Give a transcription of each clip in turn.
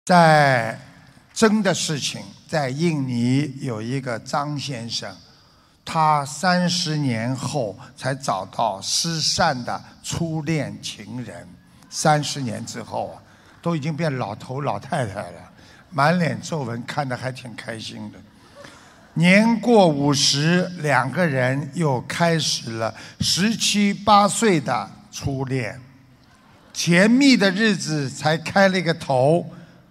在真的事情，在印尼有一个张先生，他30年后才找到失散的初恋情人。30年之后啊，都已经变老头老太太了，满脸皱纹，看得还挺开心的。年过50，两个人又开始了17、18岁的初恋，甜蜜的日子才开了一个头，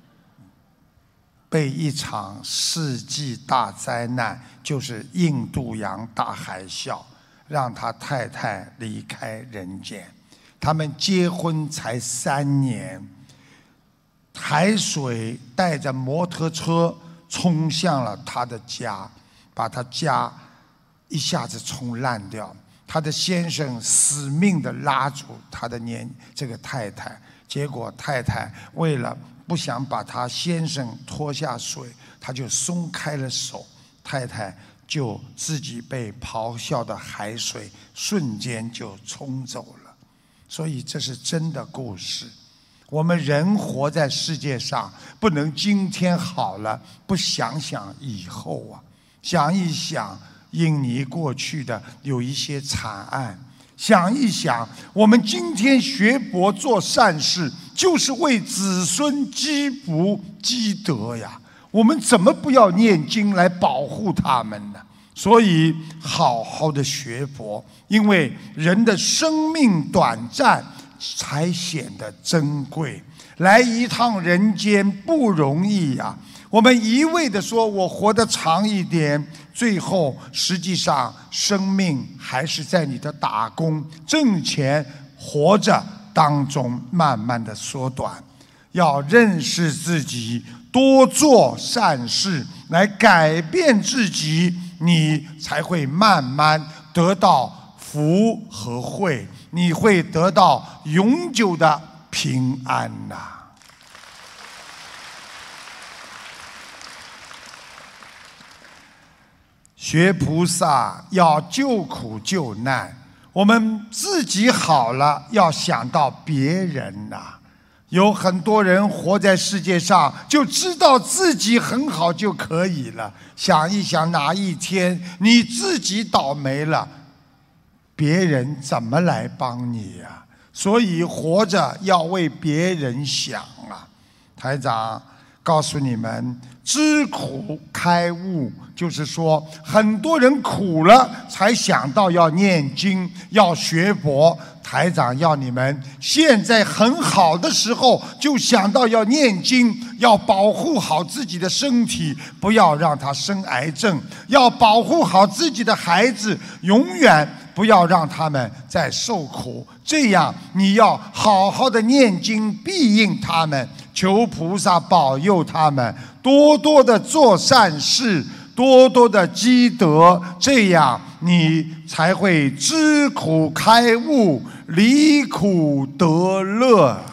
被一场世纪大灾难，就是印度洋大海啸，让他太太离开人间。他们结婚才3年，海水带着摩托车冲向了他的家，把他家一下子冲烂掉。他的先生死命地拉住他的这个太太，结果太太为了不想把他先生拖下水，他就松开了手，太太就自己被咆哮的海水瞬间就冲走了。所以这是真的故事。我们人活在世界上，不能今天好了不想想以后啊，想一想印尼过去的有一些惨案，想一想我们今天学佛做善事，就是为子孙积福积德呀。我们怎么不要念经来保护他们呢？所以好好的学佛，因为人的生命短暂才显得珍贵。来一趟人间不容易呀，我们一味的说我活得长一点，最后实际上生命还是在你的打工挣钱活着当中慢慢的缩短。要认识自己，多做善事来改变自己，你才会慢慢得到福和慧，你会得到永久的平安呐。学菩萨要救苦救难，我们自己好了，要想到别人呐。有很多人活在世界上，就知道自己很好就可以了。想一想，哪一天你自己倒霉了，别人怎么来帮你呀？所以活着要为别人想啊。台长告诉你们，知苦开悟，就是说很多人苦了才想到要念经要学佛。台长要你们现在很好的时候就想到要念经，要保护好自己的身体，不要让他生癌症，要保护好自己的孩子，永远不要让他们再受苦。这样你要好好的念经庇应他们，求菩萨保佑他们，多多的做善事，多多的积德，这样你才会知苦开悟，离苦得乐。